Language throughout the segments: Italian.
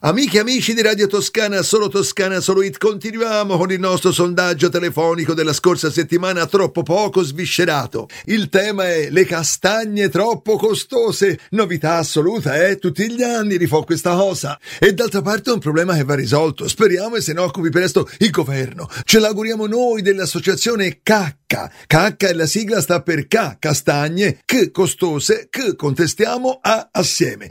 Amiche e amici di Radio Toscana, solo It, continuiamo con il nostro sondaggio telefonico della scorsa settimana, troppo poco sviscerato. Il tema è le castagne troppo costose, novità assoluta, tutti gli anni rifò questa cosa. E d'altra parte è un problema che va risolto, speriamo e se ne occupi presto il governo. Ce l'auguriamo noi dell'associazione CACCA. CACCA è la sigla, sta per K, castagne, C, costose, C, contestiamo, A, assieme.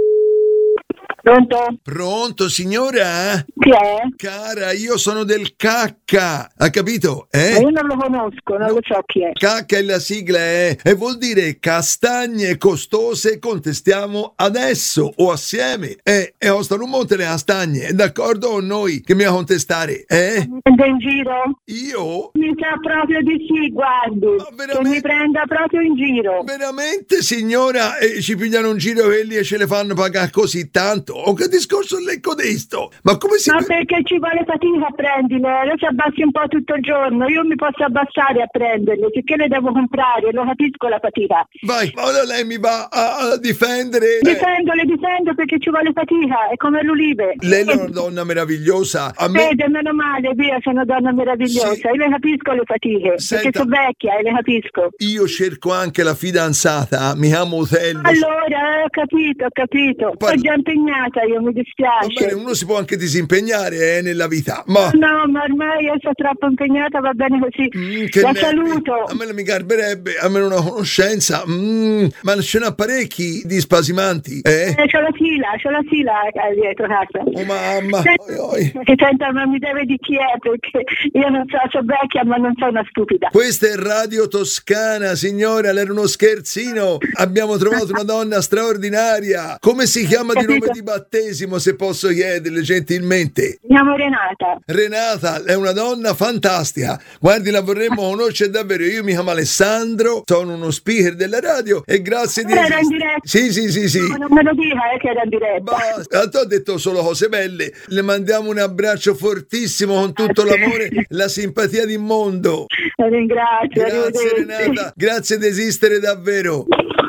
Pronto? Pronto, signora? Chi è? Cara, io sono del Cacca, ha capito? Io non lo conosco, non lo so chi è. Cacca è la sigla, e vuol dire castagne costose contestiamo adesso o assieme. E ostano un monte le castagne, d'accordo con noi che mi va a contestare, Prende in giro? Io? Mi sa proprio di sì, guardi. Che mi prenda proprio in giro. Veramente, signora? Ci pigliano un giro quelli e ce le fanno pagare così tanto? O che discorso è codesto? Ma come si... Ma perché ci vuole fatica a prenderle? Lei si abbassi un po' tutto il giorno, io mi posso abbassare a prenderle, perché le devo comprare, lo capisco la fatica. Vai, ora lei mi va a difendere. Le difendo perché ci vuole fatica, è come l'ulive. Lei è una donna meravigliosa. A me... Vede, meno male, via, sono una donna meravigliosa. Sì. Io le capisco le fatiche, perché sono vecchia e le capisco. Io cerco anche la fidanzata, mi chiamo Otello. Allora, ho capito. Sono già impegnata, io mi dispiace. Va bene, uno si può anche disimpegnare nella vita, ma... No, ma ormai io sono troppo impegnata, va bene così. La saluto. A me mi garberebbe, a me una conoscenza. Ma ce n'ha parecchi di spasimanti, C'ho la fila dietro casa. Oh mamma. Che senta, ma mi deve di chi è, perché io non so, sono vecchia ma non sono una stupida. Questa è Radio Toscana, signora, era uno scherzino. Abbiamo trovato una donna straordinaria. Come si chiama di nome di battesimo, se posso chiederle gentilmente? Mi chiamo Renata. Renata è una donna fantastica. Guardi, la vorremmo conoscere davvero. Io mi chiamo Alessandro, sono uno speaker della radio e grazie di Era in diretta? Sì. No, non me lo dica che era in diretta. Basta, ho detto solo cose belle. Le mandiamo un abbraccio fortissimo con tutto l'amore, la simpatia di mondo. La ringrazio. Grazie Renata, grazie di esistere davvero.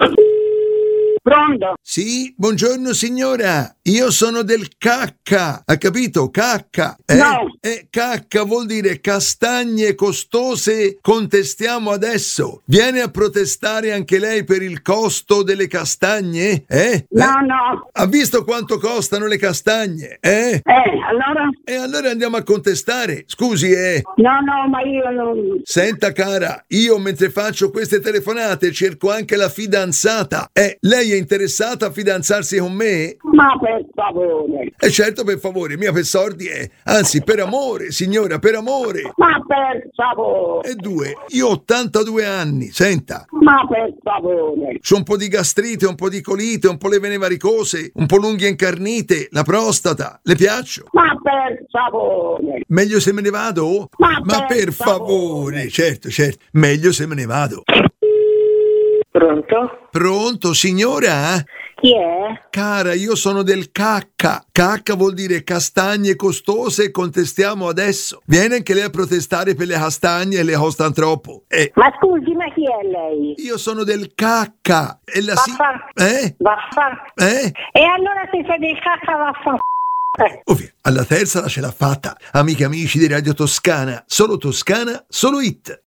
Pronto? Sì, buongiorno signora, io sono del Cacca, ha capito? Cacca. No. Cacca vuol dire castagne costose contestiamo adesso. Viene a protestare anche lei per il costo delle castagne? No. Ha visto quanto costano le castagne? Allora? E allora andiamo a contestare, scusi, No, ma io non... Senta cara, io mentre faccio queste telefonate cerco anche la fidanzata. Lei è interessata a fidanzarsi con me? Ma per favore. Certo, per favore, mia per sordi anzi per amore, signora, per amore. Ma per favore. E due, io ho 82 anni, senta. Ma per favore. C'ho un po' di gastrite, un po' di colite, un po' le vene varicose, un po' l'unghia incarnite, la prostata, le piaccio? Ma per favore. Meglio se me ne vado? Ma per favore, certo, meglio se me ne vado. Pronto? Pronto, signora? Chi è? Cara, io sono del Cacca. Cacca vuol dire castagne costose e contestiamo adesso. Viene anche lei a protestare per le castagne e le costano troppo. Ma scusi, ma chi è lei? Io sono del Cacca. E la Vaffa. E allora se sei del Cacca vaffa. Ovvio, alla terza ce l'ha fatta. Amiche e amici di Radio Toscana, solo It.